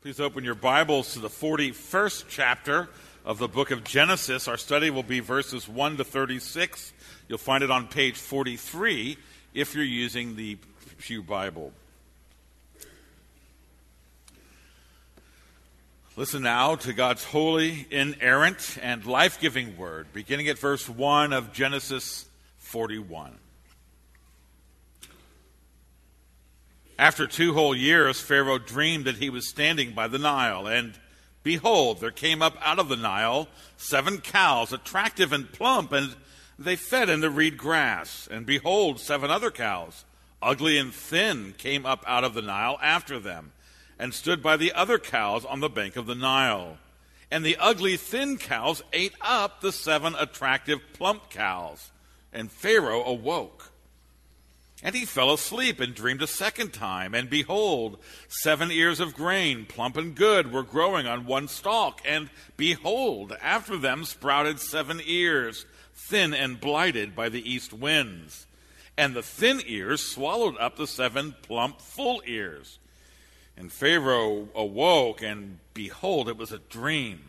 Please open your Bibles to the 41st chapter of the book of Genesis. Our study will be verses 1 to 36. You'll find it on page 43 if you're using the Pew Bible. Listen now to God's holy, inerrant, and life-giving word, beginning at verse 1 of Genesis 41. After 2 whole years, Pharaoh dreamed that he was standing by the Nile, and behold, there came up out of the Nile 7 cows, attractive and plump, and they fed in the reed grass. And behold, 7 other cows, ugly and thin, came up out of the Nile after them, and stood by the other cows on the bank of the Nile. And the ugly, thin cows ate up the 7 attractive, plump cows. And Pharaoh awoke. And he fell asleep and dreamed a second time. And behold, 7 ears of grain, plump and good, were growing on one stalk. And behold, after them sprouted 7 ears, thin and blighted by the east winds. And the thin ears swallowed up the 7 plump, full ears. And Pharaoh awoke, and behold, it was a dream.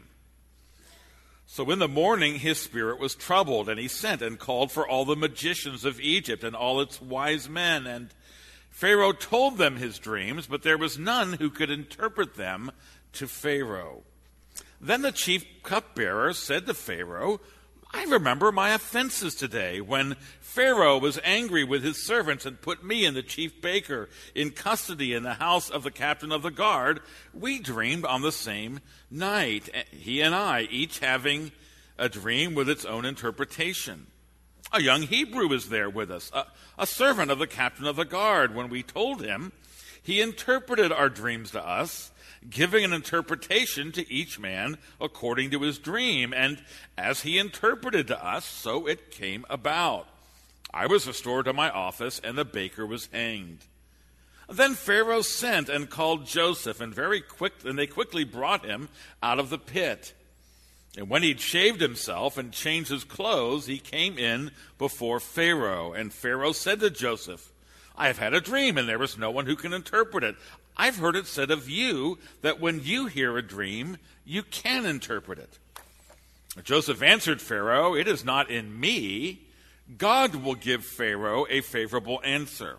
So in the morning his spirit was troubled, and he sent and called for all the magicians of Egypt and all its wise men. And Pharaoh told them his dreams, but there was none who could interpret them to Pharaoh. Then the chief cupbearer said to Pharaoh, I remember my offenses today, when Pharaoh was angry with his servants and put me and the chief baker in custody in the house of the captain of the guard. We dreamed on the same night, he and I, each having a dream with its own interpretation. A young Hebrew was there with us, a servant of the captain of the guard. When we told him, he interpreted our dreams to us, giving an interpretation to each man according to his dream. And as he interpreted to us, so it came about. I was restored to my office, and the baker was hanged. Then Pharaoh sent and called Joseph, and they quickly brought him out of the pit. And when he'd shaved himself and changed his clothes, he came in before Pharaoh. And Pharaoh said to Joseph, I have had a dream, and there is no one who can interpret it. I've heard it said of you that when you hear a dream, you can interpret it. Joseph answered Pharaoh, It is not in me. God will give Pharaoh a favorable answer.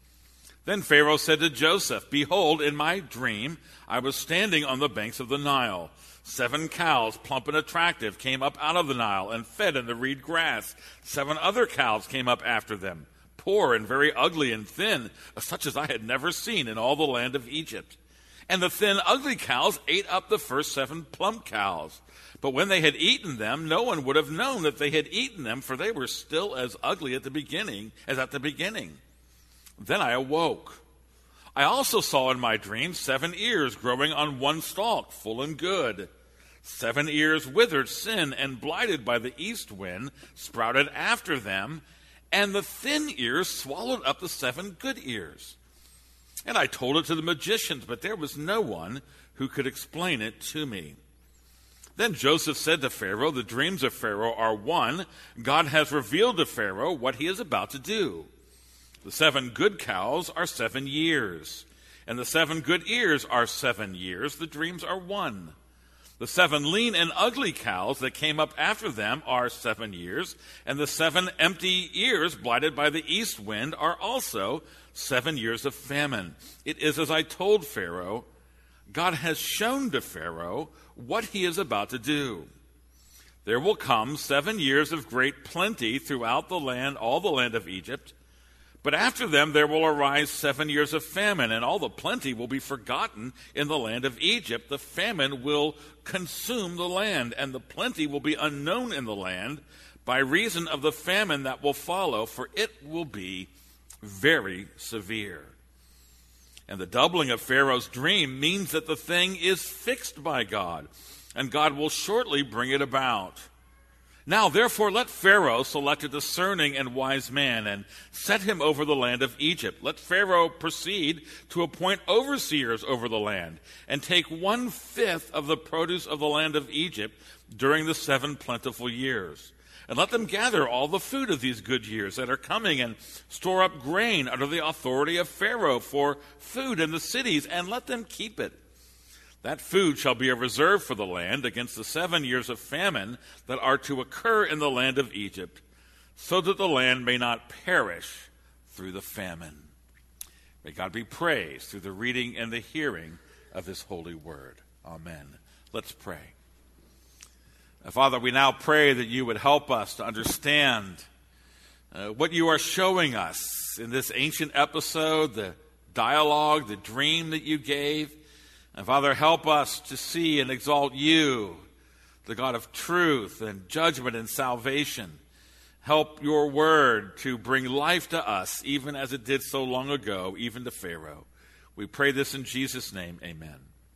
Then Pharaoh said to Joseph, Behold, in my dream I was standing on the banks of the Nile. 7 cows, plump and attractive, came up out of the Nile and fed in the reed grass. 7 other cows came up after them, poor and very ugly and thin, such as I had never seen in all the land of Egypt. And the thin, ugly cows ate up the first 7 plump cows. But when they had eaten them, no one would have known that they had eaten them, for they were still as ugly at the beginning as at the beginning. Then I awoke. I also saw in my dream 7 ears growing on one stalk, full and good. 7 ears withered, sin, and blighted by the east wind, sprouted after them, and the thin ears swallowed up the 7 good ears. And I told it to the magicians, but there was no one who could explain it to me. Then Joseph said to Pharaoh, The dreams of Pharaoh are one. God has revealed to Pharaoh what he is about to do. The 7 good cows are 7 years, and the 7 good ears are 7 years. The dreams are one. The 7 lean and ugly cows that came up after them are 7 years, and the 7 empty ears blighted by the east wind are also 7 years of famine. It is as I told Pharaoh. God has shown to Pharaoh what he is about to do. There will come 7 years of great plenty throughout the land, all the land of Egypt. But after them there will arise 7 years of famine, and all the plenty will be forgotten in the land of Egypt. The famine will consume the land, and the plenty will be unknown in the land by reason of the famine that will follow, for it will be very severe. And the doubling of Pharaoh's dream means that the thing is fixed by God, and God will shortly bring it about. Now, therefore, let Pharaoh select a discerning and wise man and set him over the land of Egypt. Let Pharaoh proceed to appoint overseers over the land and take 1/5 of the produce of the land of Egypt during the 7 plentiful years. And let them gather all the food of these good years that are coming and store up grain under the authority of Pharaoh for food in the cities, and let them keep it. That food shall be a reserve for the land against the 7 years of famine that are to occur in the land of Egypt, so that the land may not perish through the famine. May God be praised through the reading and the hearing of his holy word. Amen. Let's pray. Father, we now pray that you would help us to understand what you are showing us in this ancient episode, the dialogue, the dream that you gave. And Father, help us to see and exalt you, the God of truth and judgment and salvation. Help your word to bring life to us, even as it did so long ago, even to Pharaoh. We pray this in Jesus' name. Amen.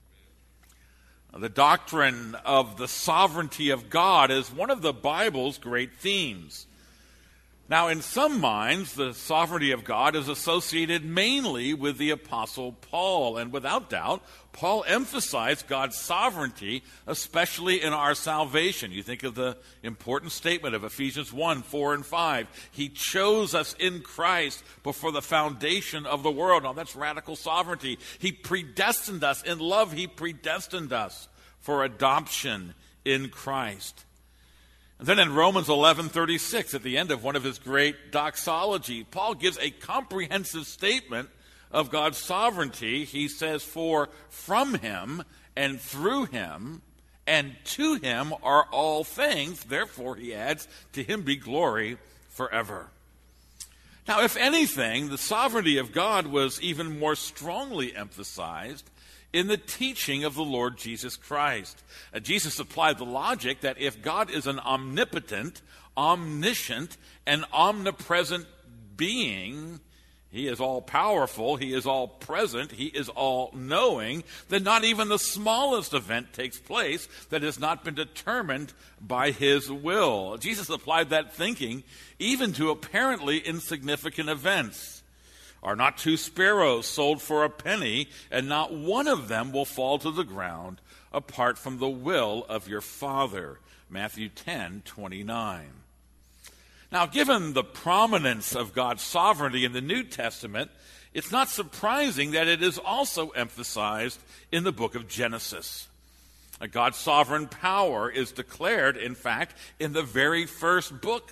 The doctrine of the sovereignty of God is one of the Bible's great themes. Now, in some minds, the sovereignty of God is associated mainly with the Apostle Paul. And without doubt, Paul emphasized God's sovereignty, especially in our salvation. You think of the important statement of Ephesians 1, 4, and 5. He chose us in Christ before the foundation of the world. Now, that's radical sovereignty. He predestined us. In love, he predestined us for adoption in Christ. And then in Romans 11:36, at the end of one of his great doxology, Paul gives a comprehensive statement of God's sovereignty. He says, "For from him and through him and to him are all things." Therefore, he adds, "to him be glory forever." Now, if anything, the sovereignty of God was even more strongly emphasized in the teaching of the Lord Jesus Christ. Jesus applied the logic that if God is an omnipotent, omniscient, and omnipresent being, he is all-powerful, he is all-present, he is all-knowing, then not even the smallest event takes place that has not been determined by his will. Jesus applied that thinking even to apparently insignificant events. Are not 2 sparrows sold for a penny, and not one of them will fall to the ground apart from the will of your Father? Matthew 10:29. Now, given the prominence of God's sovereignty in the New Testament, it's not surprising that it is also emphasized in the book of Genesis. God's sovereign power is declared, in fact, in the very first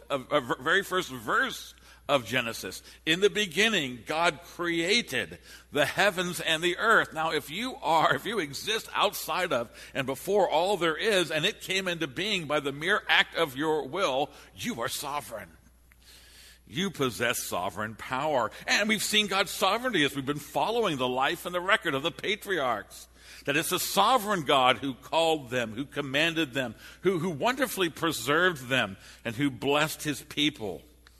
verse of Genesis. In the beginning, God created the heavens and the earth. Now, if you exist outside of and before all there is, and it came into being by the mere act of your will, you are sovereign. You possess sovereign power. And we've seen God's sovereignty as we've been following the life and the record of the patriarchs. That it's a sovereign God who called them, who commanded them, who wonderfully preserved them, and who blessed his people.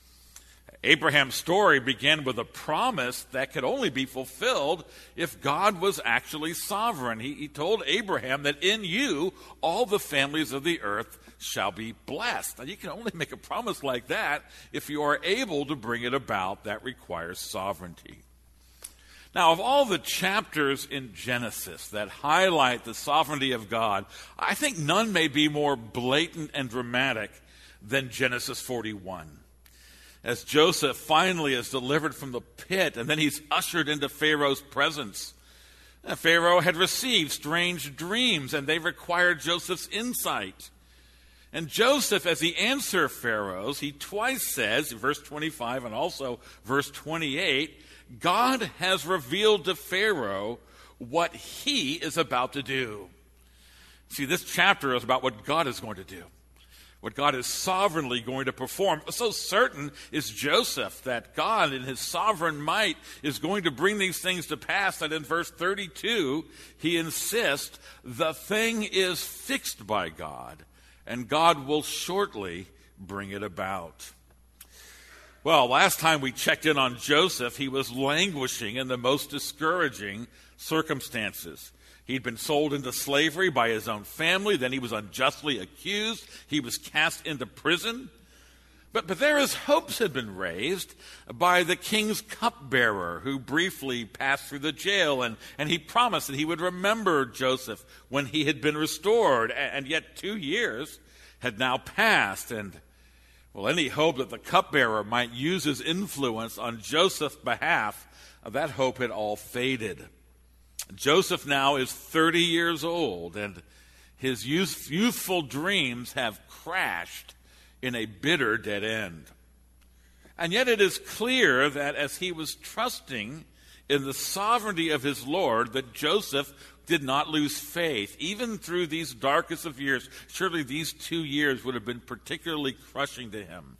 Abraham's story began with a promise that could only be fulfilled if God was actually sovereign. He told Abraham that in you all the families of the earth shall be blessed. Now, you can only make a promise like that if you are able to bring it about. That requires sovereignty. Now, of all the chapters in Genesis that highlight the sovereignty of God, I think none may be more blatant and dramatic than Genesis 41. As Joseph finally is delivered from the pit, and then he's ushered into Pharaoh's presence. Pharaoh had received strange dreams, and they required Joseph's insight. And Joseph, as he answers Pharaoh, he twice says, verse 25 and also verse 28, God has revealed to Pharaoh what he is about to do. See, this chapter is about what God is going to do, what God is sovereignly going to perform. So certain is Joseph that God in his sovereign might is going to bring these things to pass that in verse 32 he insists the thing is fixed by God and God will shortly bring it about. Well, last time we checked in on Joseph, he was languishing in the most discouraging circumstances. He'd been sold into slavery by his own family. Then he was unjustly accused. He was cast into prison. But there his hopes had been raised by the king's cupbearer who briefly passed through the jail. And he promised that he would remember Joseph when he had been restored. And yet 2 years had now passed. And, well, any hope that the cupbearer might use his influence on Joseph's behalf, that hope had all faded. Joseph now is 30 years old, and his youthful dreams have crashed in a bitter dead end. And yet it is clear that as he was trusting in the sovereignty of his Lord, that Joseph did not lose faith, even through these darkest of years. Surely these 2 years would have been particularly crushing to him.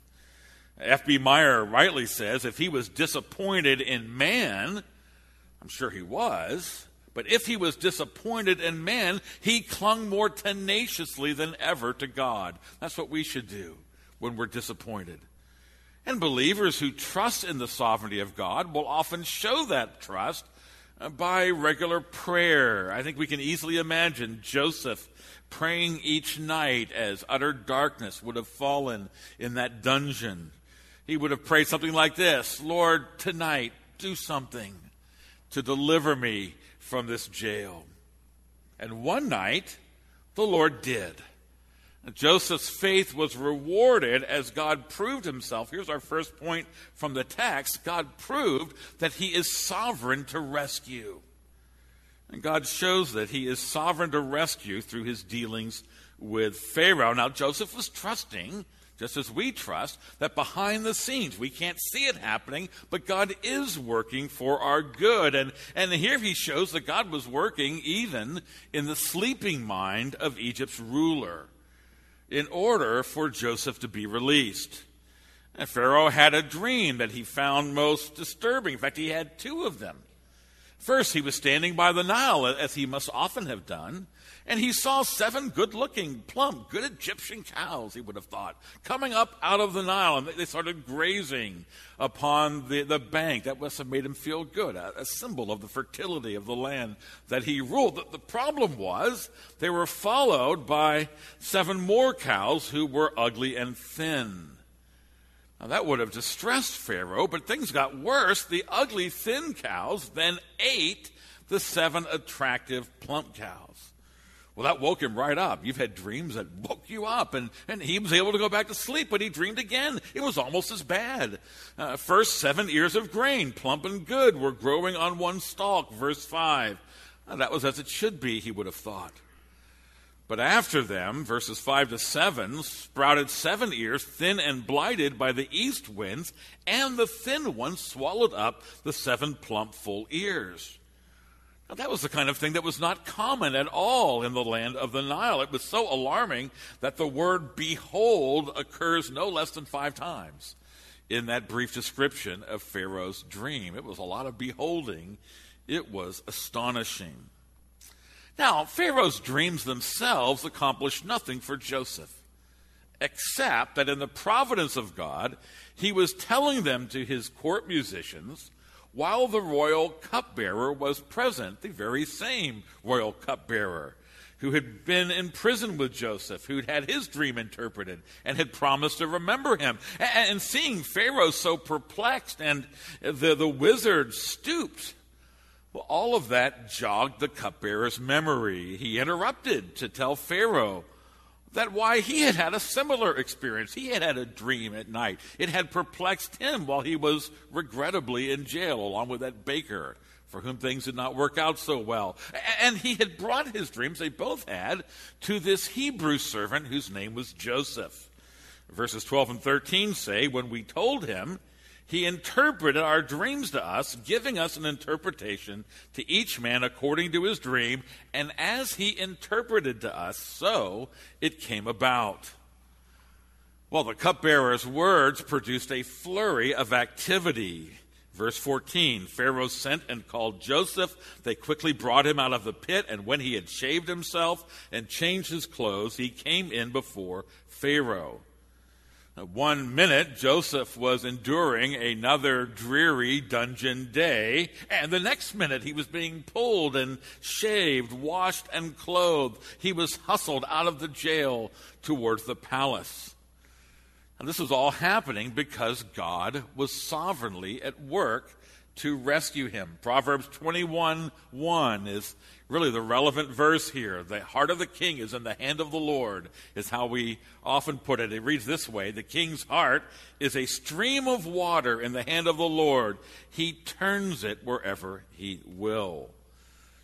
F.B. Meyer rightly says, if he was disappointed in man, I'm sure he was, but if he was disappointed in man, he clung more tenaciously than ever to God. That's what we should do when we're disappointed. And believers who trust in the sovereignty of God will often show that trust by regular prayer. I think we can easily imagine Joseph praying each night as utter darkness would have fallen in that dungeon. He would have prayed something like this: Lord, tonight do something to deliver me from this jail. And one night, the Lord did. Joseph's faith was rewarded as God proved himself. Here's our first point from the text. God proved that he is sovereign to rescue. And God shows that he is sovereign to rescue through his dealings with Pharaoh. Now, Joseph was trusting, just as we trust, that behind the scenes, we can't see it happening, but God is working for our good. And here he shows that God was working even in the sleeping mind of Egypt's ruler, in order for Joseph to be released. And Pharaoh had a dream that he found most disturbing. In fact, he had two of them. First, he was standing by the Nile, as he must often have done, and he saw 7 good-looking, plump, good Egyptian cows, he would have thought, coming up out of the Nile, and they started grazing upon the bank. That must have made him feel good, a symbol of the fertility of the land that he ruled. The problem was they were followed by 7 more cows who were ugly and thin. Now, that would have distressed Pharaoh, but things got worse. The ugly, thin cows then ate the 7 attractive, plump cows. Well, that woke him right up. You've had dreams that woke you up, and he was able to go back to sleep, but he dreamed again. It was almost as bad. First, 7 ears of grain, plump and good, were growing on one stalk, verse 5. That was as it should be, he would have thought. But after them, verses 5 to 7, sprouted 7 ears, thin and blighted by the east winds, and the thin ones swallowed up the 7 plump, full ears. Now, that was the kind of thing that was not common at all in the land of the Nile. It was so alarming that the word behold occurs no less than 5 times in that brief description of Pharaoh's dream. It was a lot of beholding. It was astonishing. Now, Pharaoh's dreams themselves accomplished nothing for Joseph, except that in the providence of God, he was telling them to his court musicians while the royal cupbearer was present, the very same royal cupbearer who had been in prison with Joseph, who'd had his dream interpreted and had promised to remember him. And seeing Pharaoh so perplexed and the wizard stooped, well, all of that jogged the cupbearer's memory. He interrupted to tell Pharaoh that why he had had a similar experience. He had had a dream at night. It had perplexed him while he was regrettably in jail, along with that baker for whom things did not work out so well. And he had brought his dreams, they both had, to this Hebrew servant whose name was Joseph. Verses 12 and 13 say, when we told him, he interpreted our dreams to us, giving us an interpretation to each man according to his dream, and as he interpreted to us, so it came about. Well, the cupbearer's words produced a flurry of activity. Verse 14, Pharaoh sent and called Joseph. They quickly brought him out of the pit, and when he had shaved himself and changed his clothes, he came in before Pharaoh. 1 minute, Joseph was enduring another dreary dungeon day, and the next minute he was being pulled and shaved, washed and clothed. He was hustled out of the jail towards the palace. And this was all happening because God was sovereignly at work to rescue him. Proverbs 21:1 is really the relevant verse here. The heart of the king is in the hand of the Lord, is how we often put it. It reads this way: the king's heart is a stream of water in the hand of the Lord. He turns it wherever he will.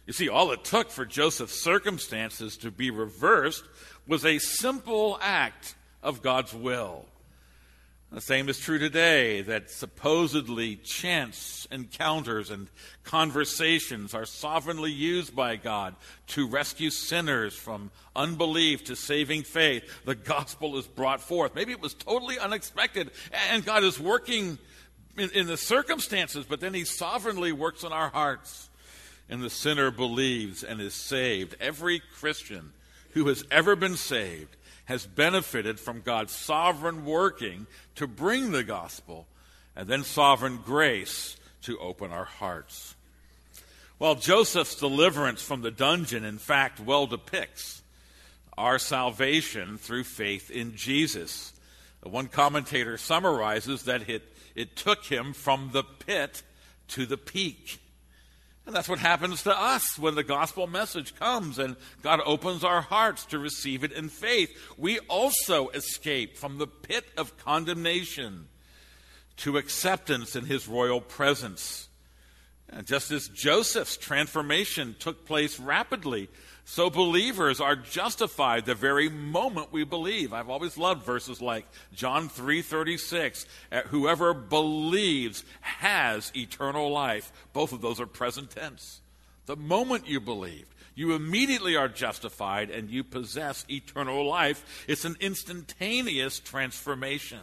You see, all it took for Joseph's circumstances to be reversed was a simple act of God's will. The same is true today, that supposedly chance encounters and conversations are sovereignly used by God to rescue sinners from unbelief to saving faith. The gospel is brought forth. Maybe it was totally unexpected, and God is working in the circumstances, but then he sovereignly works in our hearts, and the sinner believes and is saved. Every Christian who has ever been saved has benefited from God's sovereign working to bring the gospel, and then sovereign grace to open our hearts. Well, Joseph's deliverance from the dungeon, in fact, well depicts our salvation through faith in Jesus. One commentator summarizes that it took him from the pit to the peak. And that's what happens to us when the gospel message comes and God opens our hearts to receive it in faith. We also escape from the pit of condemnation to acceptance in his royal presence. And just as Joseph's transformation took place rapidly, so believers are justified the very moment we believe. I've always loved verses like John 3:36, whoever believes has eternal life. Both of those are present tense. The moment you believed, you immediately are justified and you possess eternal life. It's an instantaneous transformation.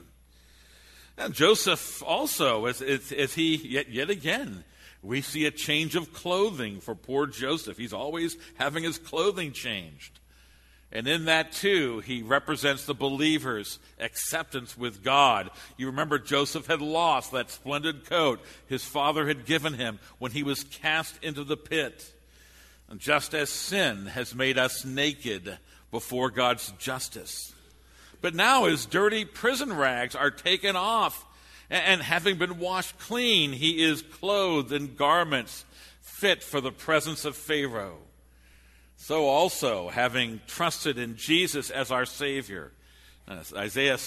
And Joseph also, as he yet again, we see a change of clothing for poor Joseph. He's always having his clothing changed. And in that, too, he represents the believer's acceptance with God. You remember Joseph had lost that splendid coat his father had given him when he was cast into the pit. And just as sin has made us naked before God's justice. But now his dirty prison rags are taken off. And having been washed clean, he is clothed in garments fit for the presence of Pharaoh. So also, having trusted in Jesus as our Savior, Isaiah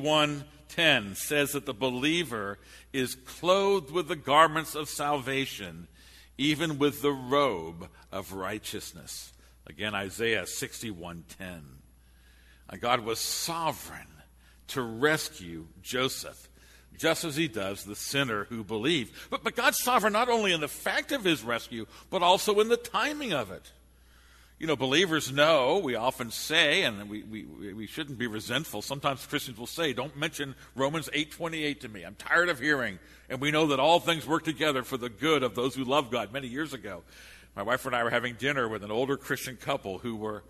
61:10 says that the believer is clothed with the garments of salvation, even with the robe of righteousness. Again, Isaiah 61:10. God was sovereign to rescue Joseph, just as he does the sinner who believed. But God's sovereign not only in the fact of his rescue, but also in the timing of it. You know, believers know, we often say, and we shouldn't be resentful. Sometimes Christians will say, don't mention Romans 8:28 to me. I'm tired of hearing. And we know that all things work together for the good of those who love God. Many years ago, my wife and I were having dinner with an older Christian couple who were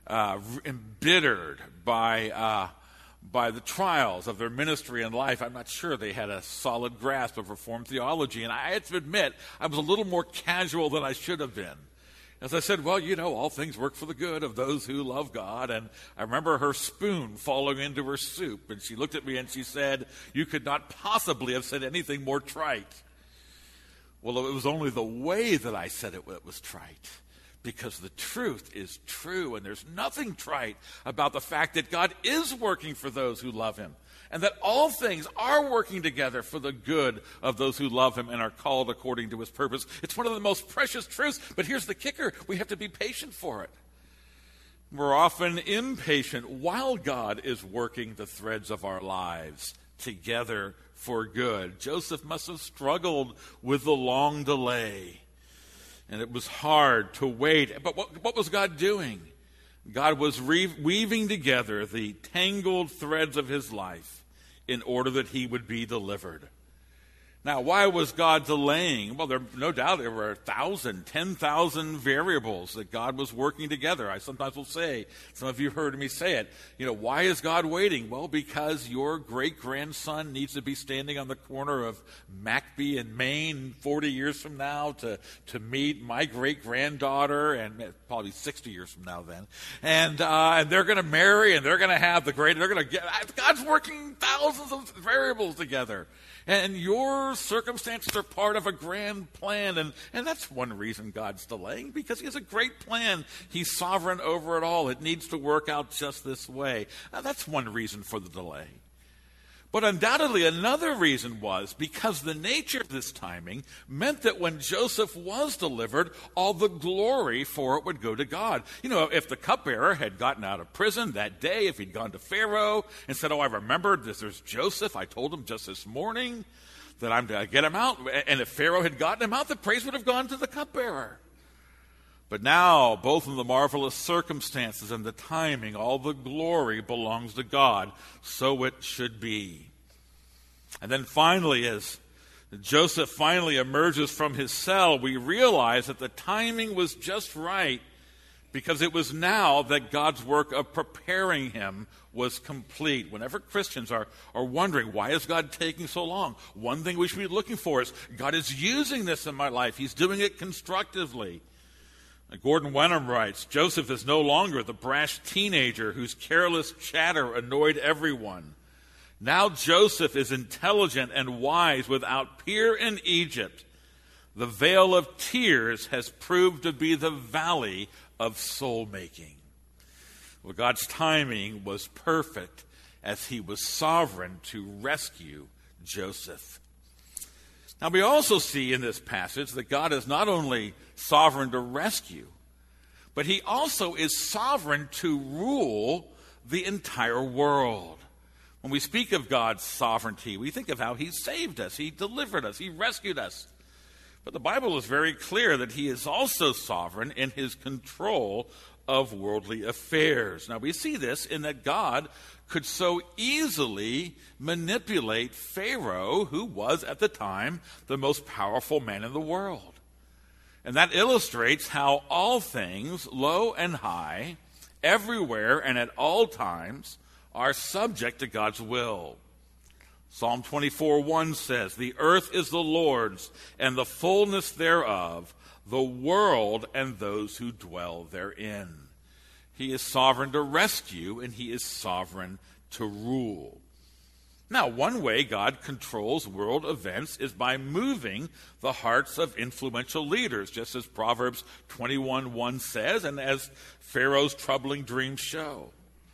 embittered by the trials of their ministry and life. I'm not sure they had a solid grasp of Reformed theology. And I had to admit, I was a little more casual than I should have been. As I said, well, you know, all things work for the good of those who love God. And I remember her spoon falling into her soup. And she looked at me and she said, you could not possibly have said anything more trite. Well, it was only the way that I said it that was trite. Because the truth is true, and there's nothing trite about the fact that God is working for those who love him, and that all things are working together for the good of those who love him and are called according to his purpose. It's one of the most precious truths, but here's the kicker. We have to be patient for it. We're often impatient while God is working the threads of our lives together for good. Joseph must have struggled with the long delay. And it was hard to wait. But what was God doing? God was weaving together the tangled threads of his life in order that he would be delivered. Now, why was God delaying? Well, no doubt there were 1,000, 10,000 variables that God was working together. I sometimes will say, some of you heard me say it, why is God waiting? Well, because your great-grandson needs to be standing on the corner of McBee and Maine 40 years from now to meet my great-granddaughter, and probably 60 years from now then. And they're going to marry, and they're going to have God's working thousands of variables together. And your circumstances are part of a grand plan. And that's one reason God's delaying, because he has a great plan. He's sovereign over it all. It needs to work out just this way. That's one reason for the delay. But undoubtedly another reason was because the nature of this timing meant that when Joseph was delivered, all the glory for it would go to God. You know, if the cupbearer had gotten out of prison that day, if he'd gone to Pharaoh and said, "Oh, I remembered there's Joseph, I told him just this morning that I'm to get him out," and if Pharaoh had gotten him out, the praise would have gone to the cupbearer. But now, both in the marvelous circumstances and the timing, all the glory belongs to God. So it should be. And then finally, as Joseph finally emerges from his cell, we realize that the timing was just right because it was now that God's work of preparing him was complete. Whenever Christians are wondering, why is God taking so long? One thing we should be looking for is, God is using this in my life. He's doing it constructively. Gordon Wenham writes, Joseph is no longer the brash teenager whose careless chatter annoyed everyone. Now Joseph is intelligent and wise without peer in Egypt. The vale of tears has proved to be the valley of soul-making. Well, God's timing was perfect as he was sovereign to rescue Joseph. Now, we also see in this passage that God is not only sovereign to rescue, but he also is sovereign to rule the entire world. When we speak of God's sovereignty, we think of how he saved us, he delivered us, he rescued us. But the Bible is very clear that he is also sovereign in his control of worldly affairs. Now, we see this in that God could so easily manipulate Pharaoh, who was at the time the most powerful man in the world. And that illustrates how all things, low and high, everywhere and at all times, are subject to God's will. Psalm 24:1 says, "The earth is the Lord's, and the fullness thereof, the world and those who dwell therein." He is sovereign to rescue, and he is sovereign to rule. Now, one way God controls world events is by moving the hearts of influential leaders, just as Proverbs 21:1 says, and as Pharaoh's troubling dreams show.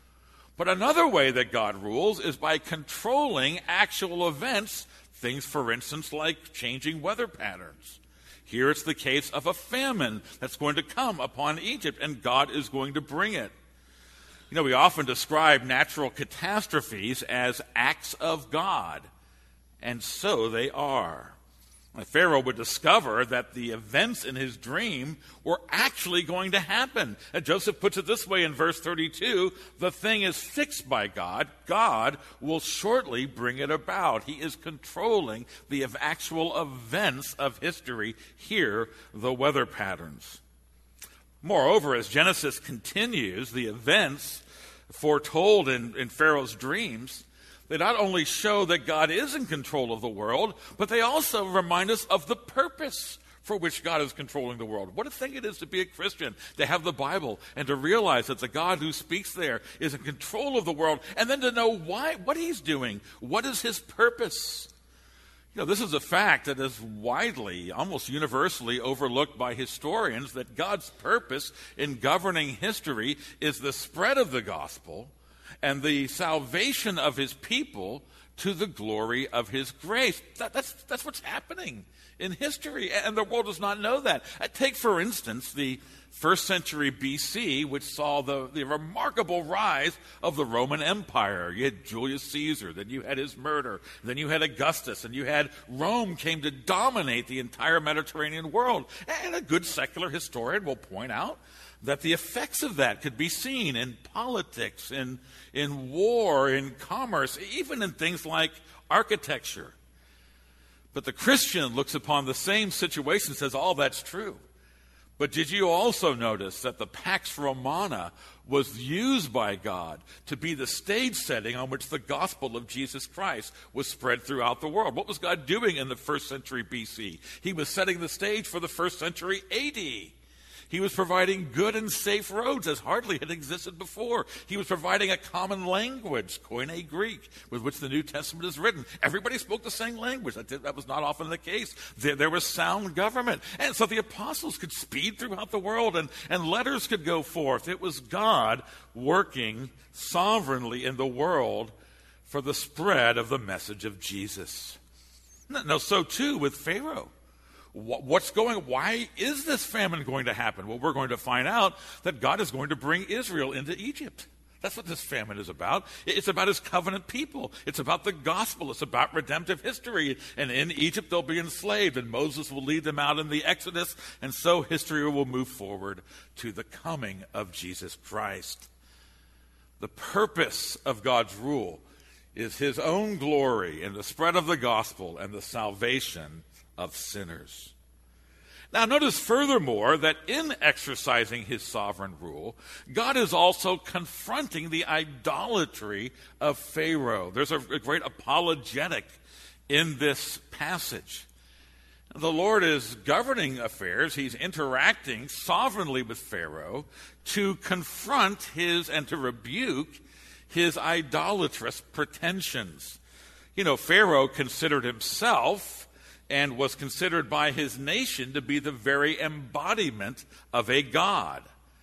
But another way that God rules is by controlling actual events, things, for instance, like changing weather patterns. Here it's the case of a famine that's going to come upon Egypt, and God is going to bring it. You know, we often describe natural catastrophes as acts of God, and so they are. Pharaoh would discover that the events in his dream were actually going to happen. And Joseph puts it this way in verse 32, the thing is fixed by God. God will shortly bring it about. He is controlling the actual events of history, here, the weather patterns. Moreover, as Genesis continues, the events foretold in Pharaoh's dreams, they not only show that God is in control of the world, but they also remind us of the purpose for which God is controlling the world. What a thing it is to be a Christian, to have the Bible, and to realize that the God who speaks there is in control of the world, and then to know why, what he's doing. What is his purpose? You know, this is a fact that is widely, almost universally overlooked by historians, that God's purpose in governing history is the spread of the gospel and the salvation of his people to the glory of his grace. That's what's happening in history, and the world does not know that. Take, for instance, the 1st century BC, which saw the remarkable rise of the Roman Empire. You had Julius Caesar, then you had his murder, then you had Augustus, and you had Rome came to dominate the entire Mediterranean world. And a good secular historian will point out that the effects of that could be seen in politics, in war, in commerce, even in things like architecture. But the Christian looks upon the same situation and says, all that's true. But did you also notice that the Pax Romana was used by God to be the stage setting on which the gospel of Jesus Christ was spread throughout the world? What was God doing in the 1st century BC? He was setting the stage for the 1st century AD. He was providing good and safe roads as hardly had existed before. He was providing a common language, Koine Greek, with which the New Testament is written. Everybody spoke the same language. That was not often the case. There was sound government. And so the apostles could speed throughout the world, and letters could go forth. It was God working sovereignly in the world for the spread of the message of Jesus. No, so too with Pharaoh. Why is this famine going to happen? Well, we're going to find out that God is going to bring Israel into Egypt. That's what this famine is about. It's about his covenant people. It's about the gospel. It's about redemptive history. And in Egypt, they'll be enslaved, and Moses will lead them out in the Exodus. And so history will move forward to the coming of Jesus Christ. The purpose of God's rule is his own glory in the spread of the gospel and the salvation of sinners. Now, notice furthermore that in exercising his sovereign rule, God is also confronting the idolatry of Pharaoh. There's a great apologetic in this passage. The Lord is governing affairs. He's interacting sovereignly with Pharaoh to confront and to rebuke his idolatrous pretensions. You know, Pharaoh considered himself and was considered by his nation to be the very embodiment of a god.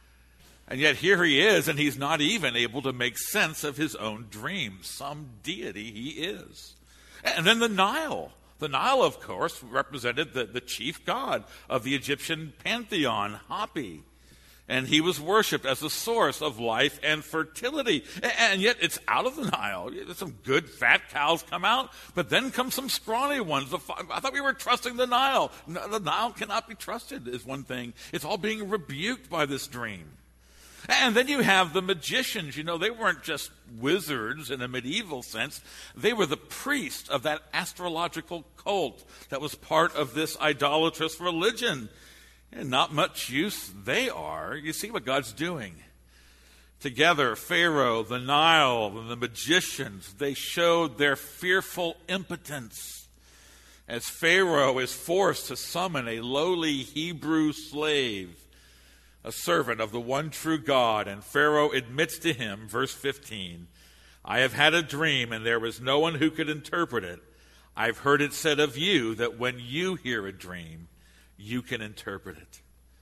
And yet here he is, and he's not even able to make sense of his own dreams. Some deity he is. And then the Nile. The Nile, of course, represented the chief god of the Egyptian pantheon, Hapi. And he was worshipped as the source of life and fertility. And yet it's out of the Nile. Some good fat cows come out, but then come some scrawny ones. I thought we were trusting the Nile. No, the Nile cannot be trusted is one thing. It's all being rebuked by this dream. And then you have the magicians. You know, they weren't just wizards in a medieval sense. They were the priests of that astrological cult that was part of this idolatrous religion. And not much use they are. You see what God's doing. Together, Pharaoh, the Nile, and the magicians, they showed their fearful impotence as Pharaoh is forced to summon a lowly Hebrew slave, a servant of the one true God. And Pharaoh admits to him, verse 15, I have had a dream, and there was no one who could interpret it. I've heard it said of you that when you hear a dream, you can interpret it.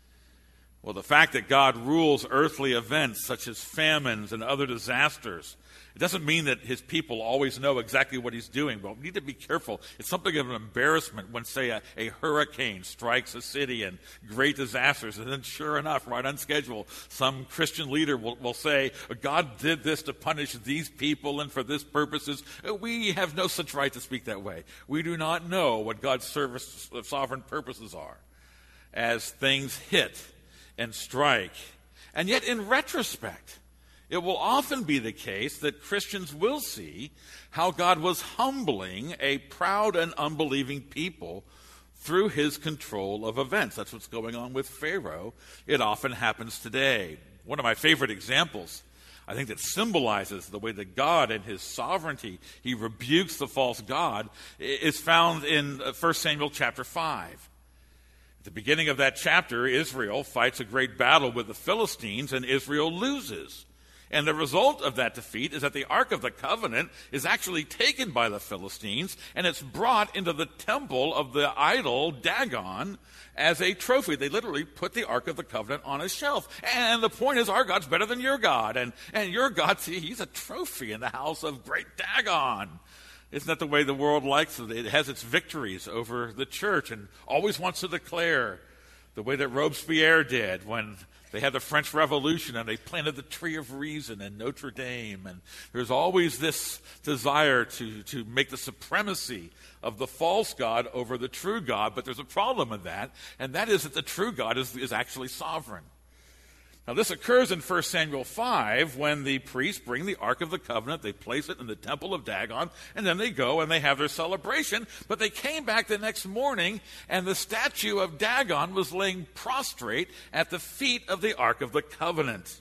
Well, the fact that God rules earthly events such as famines and other disasters, it doesn't mean that his people always know exactly what he's doing, but we need to be careful. It's something of an embarrassment when, say, a hurricane strikes a city and great disasters, and then sure enough, right on schedule, some Christian leader will say, God did this to punish these people and for this purposes. We have no such right to speak that way. We do not know what God's sovereign purposes are as things hit and strike. And yet, in retrospect, it will often be the case that Christians will see how God was humbling a proud and unbelieving people through his control of events. That's what's going on with Pharaoh. It often happens today. One of my favorite examples, I think, that symbolizes the way that God and his sovereignty, he rebukes the false god, is found in 1 Samuel chapter 5. At the beginning of that chapter, Israel fights a great battle with the Philistines, and Israel loses. And the result of that defeat is that the Ark of the Covenant is actually taken by the Philistines, and it's brought into the temple of the idol Dagon as a trophy. They literally put the Ark of the Covenant on a shelf. And the point is, our God's better than your God. And your God, see, he's a trophy in the house of great Dagon. Isn't that the way the world likes it? It has its victories over the church and always wants to declare, the way that Robespierre did when they had the French Revolution and they planted the Tree of Reason in Notre Dame. And there's always this desire to make the supremacy of the false god over the true God. But there's a problem with that, and that is that the true God is actually sovereign. Now, this occurs in 1 Samuel 5 when the priests bring the Ark of the Covenant, they place it in the temple of Dagon, and then they go and they have their celebration. But they came back the next morning, and the statue of Dagon was laying prostrate at the feet of the Ark of the Covenant.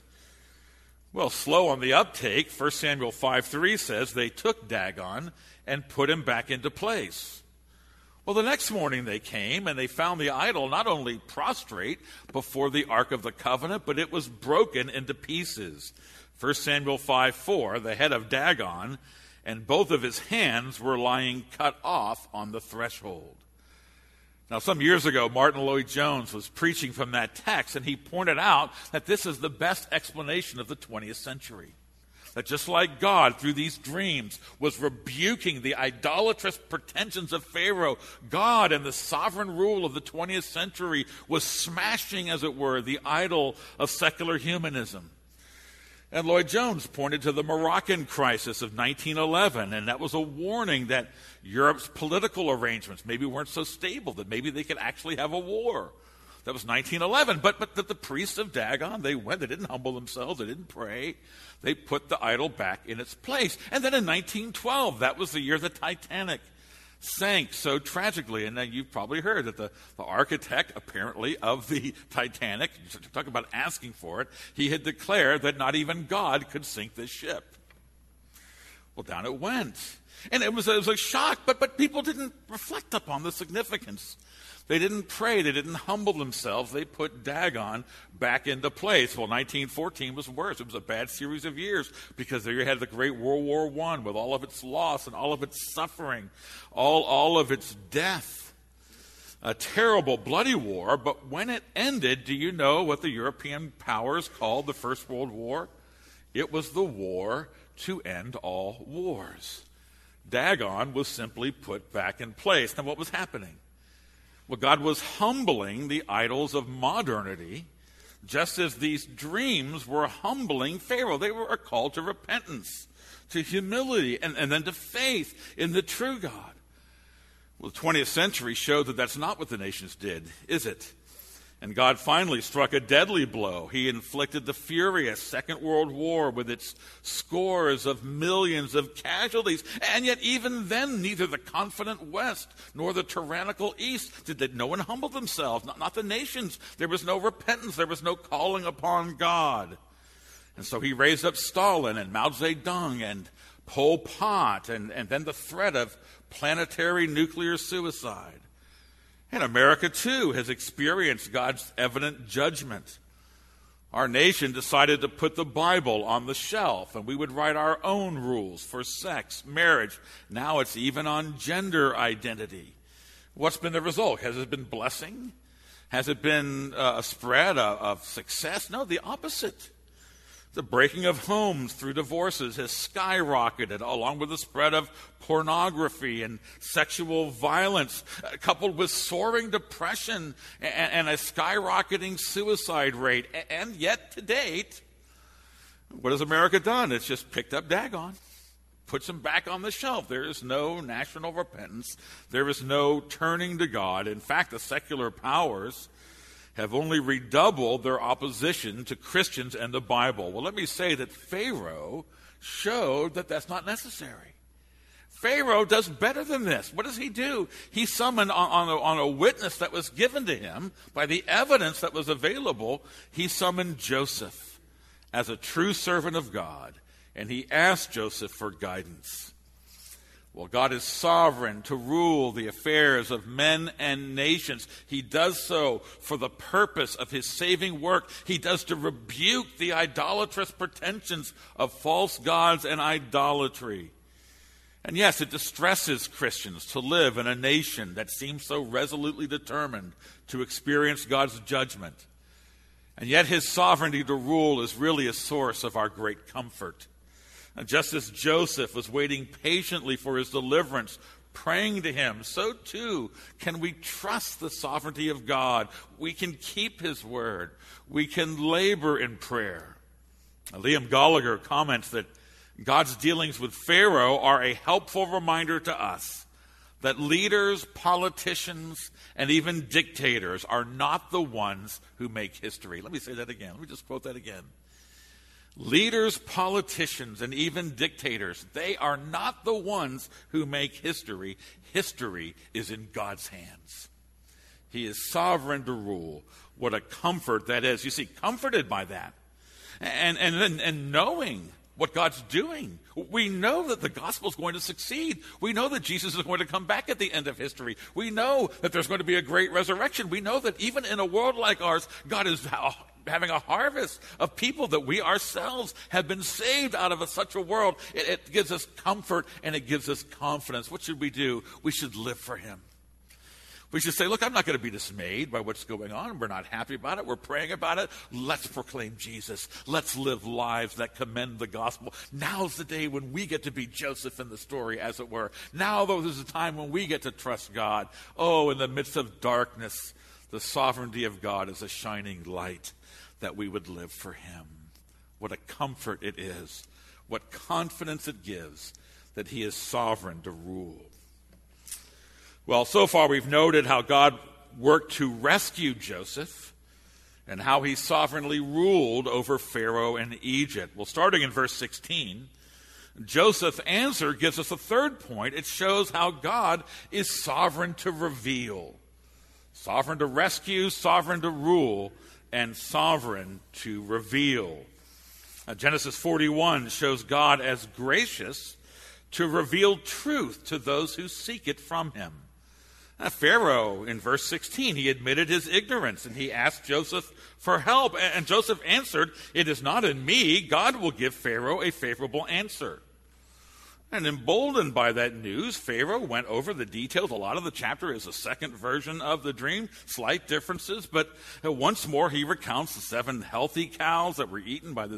Well, slow on the uptake, 1 Samuel 5:3 says they took Dagon and put him back into place. Well, the next morning they came and they found the idol not only prostrate before the Ark of the Covenant, but it was broken into pieces. 1 Samuel 5:4, the head of Dagon and both of his hands were lying cut off on the threshold. Now, some years ago, Martin Lloyd-Jones was preaching from that text, and he pointed out that this is the best explanation of the 20th century. that just like God, through these dreams, was rebuking the idolatrous pretensions of Pharaoh, God, in the sovereign rule of the 20th century, was smashing, as it were, the idol of secular humanism. And Lloyd-Jones pointed to the Moroccan crisis of 1911, and that was a warning that Europe's political arrangements maybe weren't so stable, that maybe they could actually have a war. That was 1911. But the priests of Dagon, they didn't humble themselves, they didn't pray. They put the idol back in its place. And then in 1912, that was the year the Titanic sank so tragically. And then you've probably heard that the architect, apparently, of the Titanic, talk about asking for it, he had declared that not even God could sink this ship. Well, down it went. And it was a shock, but people didn't reflect upon the significance. They didn't pray. They didn't humble themselves. They put Dagon back into place. Well, 1914 was worse. It was a bad series of years because there you had the Great World War I with all of its loss and all of its suffering, all of its death. A terrible, bloody war. But when it ended, do you know what the European powers called the First World War? It was the war to end all wars. Dagon was simply put back in place. Now, what was happening? Well, God was humbling the idols of modernity, just as these dreams were humbling Pharaoh. They were called to repentance, to humility, and then to faith in the true God. Well, the 20th century showed that that's not what the nations did, is it? And God finally struck a deadly blow. He inflicted the furious Second World War with its scores of millions of casualties. And yet even then, neither the confident West nor the tyrannical East did no one humble themselves, not the nations. There was no repentance. There was no calling upon God. And so he raised up Stalin and Mao Zedong and Pol Pot and then the threat of planetary nuclear suicide. And America, too, has experienced God's evident judgment. Our nation decided to put the Bible on the shelf, and we would write our own rules for sex, marriage. Now it's even on gender identity. What's been the result? Has it been blessing? Has it been a spread of success? No, the opposite. The breaking of homes through divorces has skyrocketed, along with the spread of pornography and sexual violence, coupled with soaring depression and a skyrocketing suicide rate. And yet, to date, what has America done? It's just picked up Dagon, puts him back on the shelf. There is no national repentance. There is no turning to God. In fact, the secular powers have only redoubled their opposition to Christians and the Bible. Well, let me say that Pharaoh showed that that's not necessary. Pharaoh does better than this. What does he do? He summoned on a witness that was given to him by the evidence that was available. He summoned Joseph as a true servant of God, and he asked Joseph for guidance. Well, God is sovereign to rule the affairs of men and nations. He does so for the purpose of his saving work. He does to rebuke the idolatrous pretensions of false gods and idolatry. And yes, it distresses Christians to live in a nation that seems so resolutely determined to experience God's judgment. And yet his sovereignty to rule is really a source of our great comfort. And just as Joseph was waiting patiently for his deliverance, praying to him, so too can we trust the sovereignty of God. We can keep his word. We can labor in prayer. Liam Gallagher comments that God's dealings with Pharaoh are a helpful reminder to us that leaders, politicians, and even dictators are not the ones who make history. Let me say that again. Let me just quote that again. Leaders, politicians, and even dictators, they are not the ones who make history. History is in God's hands. He is sovereign to rule. What a comfort that is. You see, comforted by that. And knowing what God's doing. We know that the gospel is going to succeed. We know that Jesus is going to come back at the end of history. We know that there's going to be a great resurrection. We know that even in a world like ours, God is having a harvest of people that we ourselves have been saved out of such a world. It gives us comfort and it gives us confidence. What should we do? We should live for him. We should say, look, I'm not going to be dismayed by what's going on. We're not happy about it. We're praying about it. Let's proclaim Jesus. Let's live lives that commend the gospel. Now's the day when we get to be Joseph in the story, as it were. Now, though, is the time when we get to trust God. Oh, in the midst of darkness, the sovereignty of God is a shining light that we would live for him. What a comfort it is. What confidence it gives that he is sovereign to rule. Well, so far we've noted how God worked to rescue Joseph and how he sovereignly ruled over Pharaoh and Egypt. Well, starting in verse 16, Joseph's answer gives us a third point. It shows how God is sovereign to reveal, sovereign to rescue, sovereign to rule, and sovereign to reveal. Genesis 41 shows God as gracious to reveal truth to those who seek it from him. Pharaoh, in verse 16, he admitted his ignorance, and he asked Joseph for help. And Joseph answered, "It is not in me. God will give Pharaoh a favorable answer." And emboldened by that news, Pharaoh went over the details. A lot of the chapter is a second version of the dream, slight differences, but once more he recounts the 7 healthy cows that were eaten by the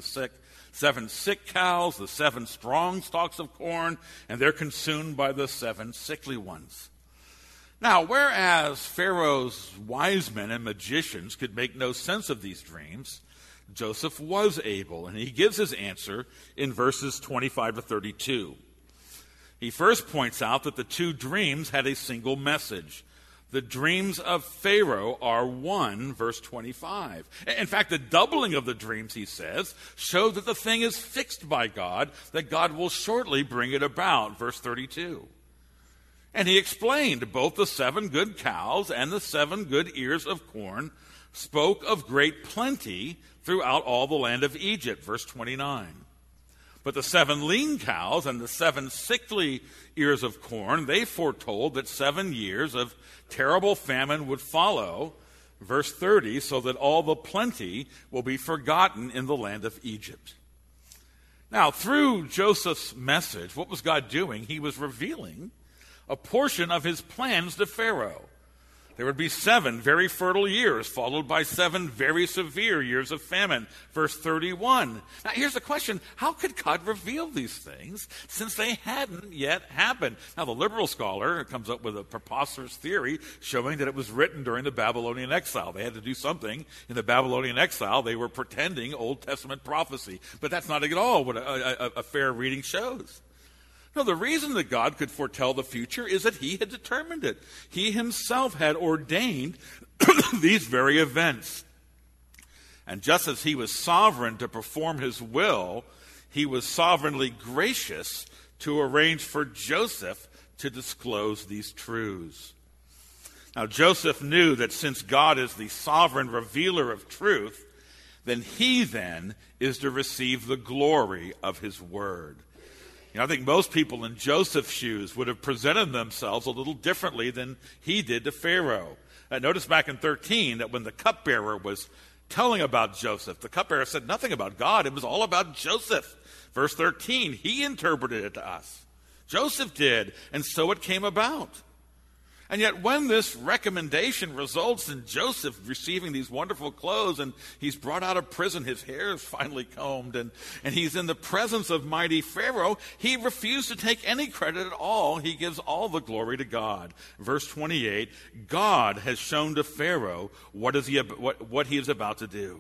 7 sick cows, the 7 strong stalks of corn, and they're consumed by the 7 sickly ones. Now, whereas Pharaoh's wise men and magicians could make no sense of these dreams, Joseph was able, and he gives his answer in verses 25 to 32. He first points out that the 2 dreams had a single message. The dreams of Pharaoh are one, verse 25. In fact, the doubling of the dreams, he says, show that the thing is fixed by God, that God will shortly bring it about, verse 32. And he explained both the 7 good cows and the 7 good ears of corn spoke of great plenty throughout all the land of Egypt, verse 29. But the 7 lean cows and the 7 sickly ears of corn, they foretold that 7 years of terrible famine would follow, verse 30, so that all the plenty will be forgotten in the land of Egypt. Now, through Joseph's message, what was God doing? He was revealing a portion of his plans to Pharaoh. There would be 7 very fertile years, followed by 7 very severe years of famine. Verse 31. Now, here's the question. How could God reveal these things since they hadn't yet happened? Now, the liberal scholar comes up with a preposterous theory showing that it was written during the Babylonian exile. They had to do something in the Babylonian exile. They were pretending Old Testament prophecy. But that's not at all what a fair reading shows. No, the reason that God could foretell the future is that he had determined it. He himself had ordained these very events. And just as he was sovereign to perform his will, he was sovereignly gracious to arrange for Joseph to disclose these truths. Now, Joseph knew that since God is the sovereign revealer of truth, then he is to receive the glory of his word. I think most people in Joseph's shoes would have presented themselves a little differently than he did to Pharaoh. Notice back in 13 that when the cupbearer was telling about Joseph, the cupbearer said nothing about God. It was all about Joseph. Verse 13, he interpreted it to us. Joseph did, and so it came about. And yet when this recommendation results in Joseph receiving these wonderful clothes, and he's brought out of prison, his hair is finally combed, and he's in the presence of mighty Pharaoh, he refused to take any credit at all. He gives all the glory to God. Verse 28, God has shown to Pharaoh what he is about to do.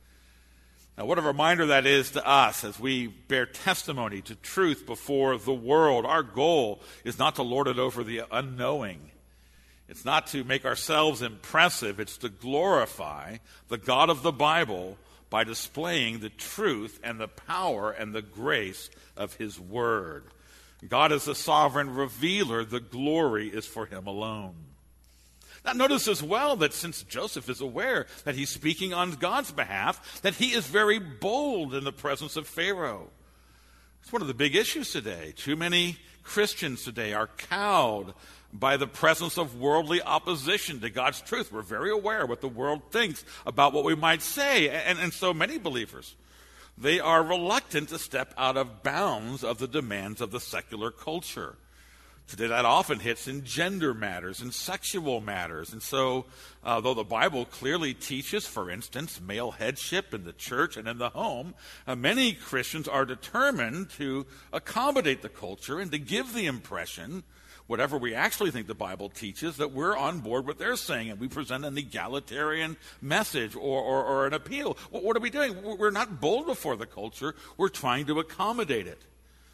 Now, what a reminder that is to us as we bear testimony to truth before the world. Our goal is not to lord it over the unknowing. It's not to make ourselves impressive. It's to glorify the God of the Bible by displaying the truth and the power and the grace of his word. God is the sovereign revealer. The glory is for him alone. Now, notice as well that since Joseph is aware that he's speaking on God's behalf, that he is very bold in the presence of Pharaoh. It's one of the big issues today. Too many Christians today are cowed by the presence of worldly opposition to God's truth. We're very aware what the world thinks about what we might say. And so many believers, they are reluctant to step out of bounds of the demands of the secular culture. Today that often hits in gender matters and sexual matters. And so, though the Bible clearly teaches, for instance, male headship in the church and in the home, many Christians are determined to accommodate the culture and to give the impression, whatever we actually think the Bible teaches, that we're on board with what they're saying and we present an egalitarian message or an appeal. What are we doing? We're not bold before the culture. We're trying to accommodate it.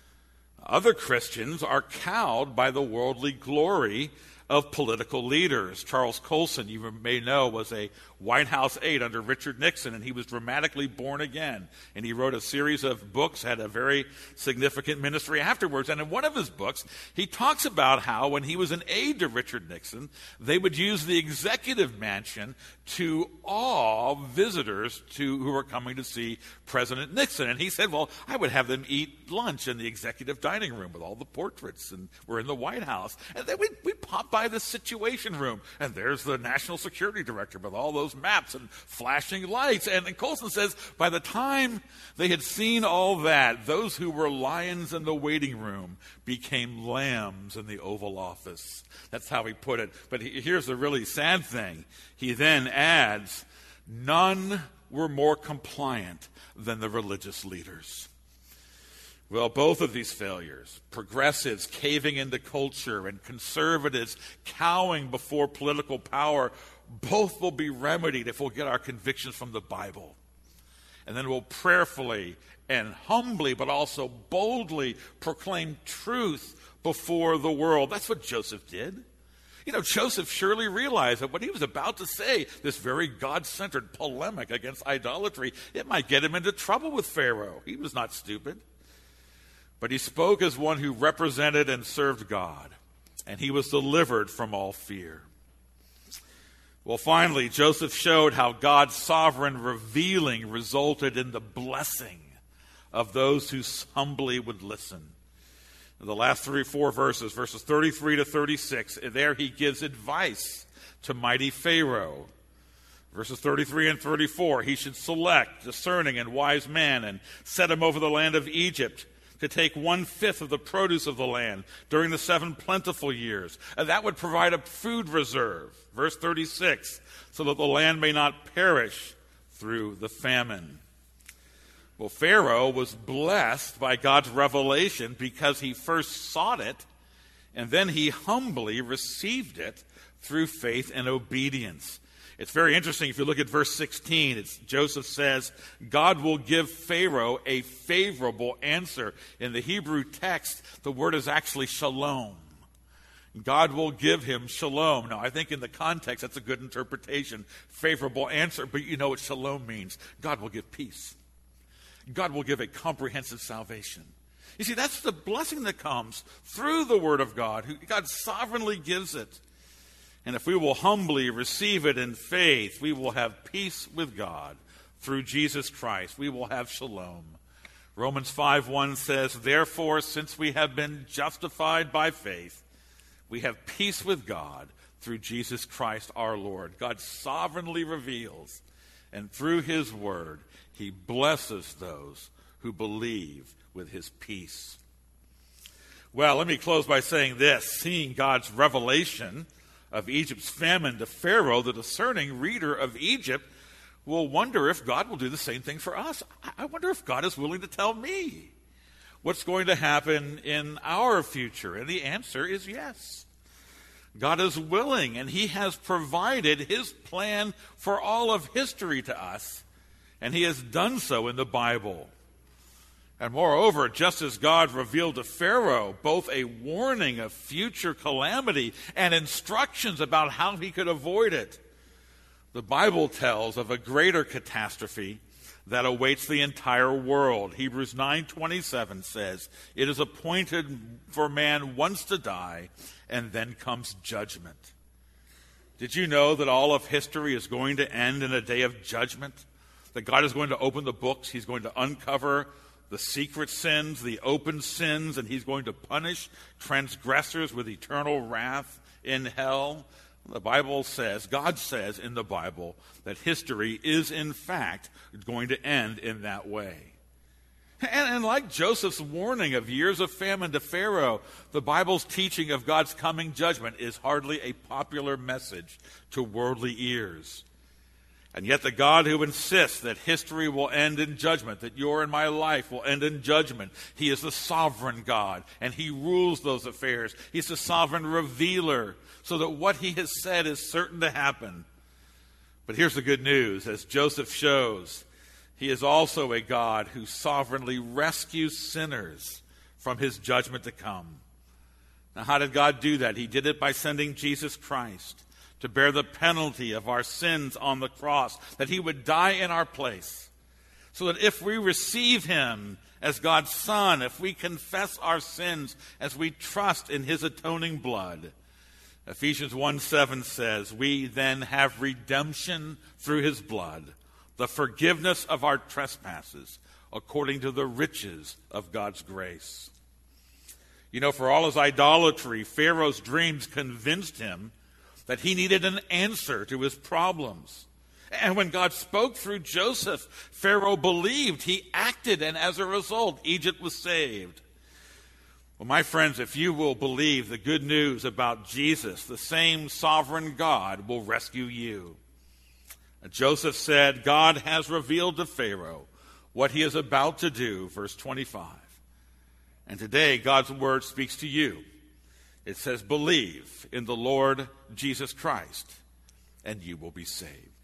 Other Christians are cowed by the worldly glory of political leaders. Charles Colson, you may know, was a White House aide under Richard Nixon, and he was dramatically born again. And he wrote a series of books, had a very significant ministry afterwards. And in one of his books, he talks about how when he was an aide to Richard Nixon, they would use the executive mansion to awe visitors who were coming to see President Nixon. And he said, well, I would have them eat lunch in the executive dining room with all the portraits, and we're in the White House. And then we pop by the Situation Room, and there's the National Security Director with all those maps and flashing lights. And Colson says, by the time they had seen all that, those who were lions in the waiting room became lambs in the Oval Office. That's how he put it. But here's the really sad thing. He then adds, none were more compliant than the religious leaders. Well, both of these failures, progressives caving into culture and conservatives cowing before political power, both will be remedied if we'll get our convictions from the Bible. And then we'll prayerfully and humbly, but also boldly proclaim truth before the world. That's what Joseph did. You know, Joseph surely realized that what he was about to say, this very God-centered polemic against idolatry, it might get him into trouble with Pharaoh. He was not stupid. But he spoke as one who represented and served God, and he was delivered from all fear. Well, finally, Joseph showed how God's sovereign revealing resulted in the blessing of those who humbly would listen. In the last 4 verses 33 to 36, there he gives advice to mighty Pharaoh. Verses 33 and 34, he should select discerning and wise men and set him over the land of Egypt, to take 1/5 of the produce of the land during the 7 plentiful years. And that would provide a food reserve. Verse 36, so that the land may not perish through the famine. Well, Pharaoh was blessed by God's revelation because he first sought it, and then he humbly received it through faith and obedience. It's very interesting. If you look at verse 16, Joseph says, God will give Pharaoh a favorable answer. In the Hebrew text, the word is actually shalom. God will give him shalom. Now, I think in the context, that's a good interpretation. Favorable answer, but you know what shalom means. God will give peace. God will give a comprehensive salvation. You see, that's the blessing that comes through the word of God. God sovereignly gives it. And if we will humbly receive it in faith, we will have peace with God through Jesus Christ. We will have shalom. Romans 5:1 says, therefore, since we have been justified by faith, we have peace with God through Jesus Christ our Lord. God sovereignly reveals, and through his word, he blesses those who believe with his peace. Well, let me close by saying this. Seeing God's revelation of Egypt's famine to Pharaoh, the discerning reader of Egypt will wonder if God will do the same thing for us. I wonder if God is willing to tell me what's going to happen in our future. And the answer is yes. God is willing, and he has provided his plan for all of history to us, and he has done so in the Bible. And moreover, just as God revealed to Pharaoh both a warning of future calamity and instructions about how he could avoid it, the Bible tells of a greater catastrophe that awaits the entire world. Hebrews 9:27 says, it is appointed for man once to die, and then comes judgment. Did you know that all of history is going to end in a day of judgment? That God is going to open the books, he's going to uncover the secret sins, the open sins, and he's going to punish transgressors with eternal wrath in hell. The Bible says, God says in the Bible, that history is in fact going to end in that way. And friend, like Joseph's warning of years of famine to Pharaoh, the Bible's teaching of God's coming judgment is hardly a popular message to worldly ears. And yet the God who insists that history will end in judgment, that your and my life will end in judgment, he is the sovereign God, and he rules those affairs. He's the sovereign revealer, so that what he has said is certain to happen. But here's the good news. As Joseph shows, he is also a God who sovereignly rescues sinners from his judgment to come. Now, how did God do that? He did it by sending Jesus Christ to bear the penalty of our sins on the cross, that he would die in our place, so that if we receive him as God's Son, if we confess our sins as we trust in his atoning blood, Ephesians 1:7 says, we then have redemption through his blood, the forgiveness of our trespasses, according to the riches of God's grace. You know, for all his idolatry, Pharaoh's dreams convinced him that he needed an answer to his problems. And when God spoke through Joseph, Pharaoh believed, he acted, and as a result, Egypt was saved. Well, my friends, if you will believe the good news about Jesus, the same sovereign God will rescue you. Joseph said, God has revealed to Pharaoh what he is about to do, verse 25. And today, God's word speaks to you. It says, believe in the Lord Jesus Christ, and you will be saved.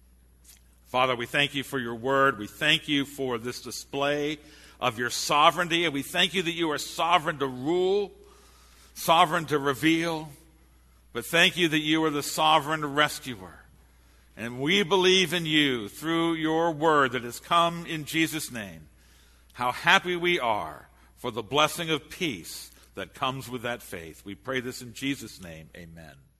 Father, we thank you for your word. We thank you for this display of your sovereignty, and we thank you that you are sovereign to rule, sovereign to reveal, but thank you that you are the sovereign rescuer. And we believe in you through your word that has come in Jesus' name. How happy we are for the blessing of peace that comes with that faith. We pray this in Jesus' name. Amen.